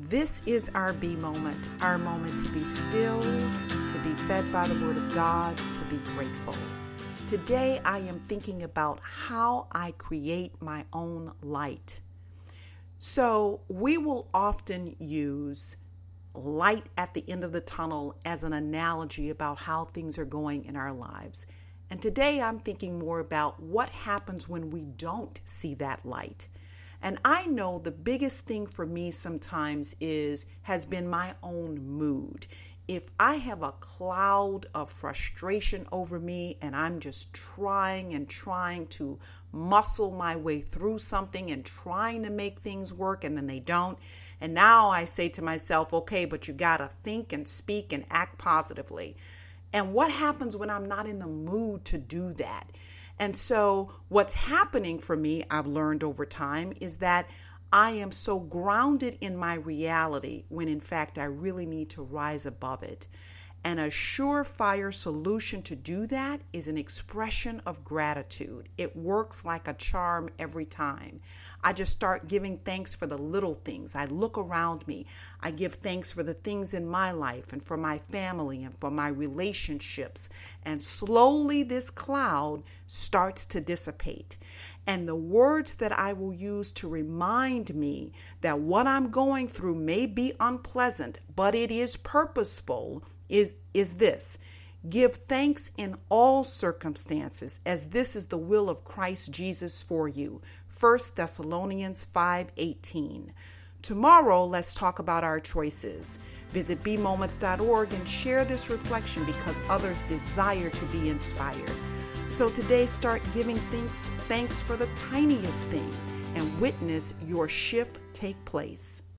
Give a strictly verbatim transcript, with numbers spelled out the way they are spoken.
This is our be moment, our moment to be still, to be fed by the Word of God, to be grateful. Today I am thinking about how I create my own light. So we will often use light at the end of the tunnel as an analogy about how things are going in our lives. And today I'm thinking more about what happens when we don't see that light. And I know the biggest thing for me sometimes is has been my own mood. If I have a cloud of frustration over me and I'm just trying and trying to muscle my way through something and trying to make things work and then they don't. And now I say to myself, okay, but you got to think and speak and act positively. And what happens when I'm not in the mood to do that? And so what's happening for me, I've learned over time, is that I am so grounded in my reality when in fact I really need to rise above it. And a surefire solution to do that is an expression of gratitude. It works like a charm every time. I just start giving thanks for the little things. I look around me. I give thanks for the things in my life and for my family and for my relationships. And slowly this cloud starts to dissipate. And the words that I will use to remind me that what I'm going through may be unpleasant, but it is purposeful, is, is this. Give thanks in all circumstances, as this is the will of Christ Jesus for you. First Thessalonians five eighteen. Tomorrow, let's talk about our choices. Visit be moments dot org and share this reflection because others desire to be inspired. So today, start giving thanks, thanks for the tiniest things and witness your shift take place.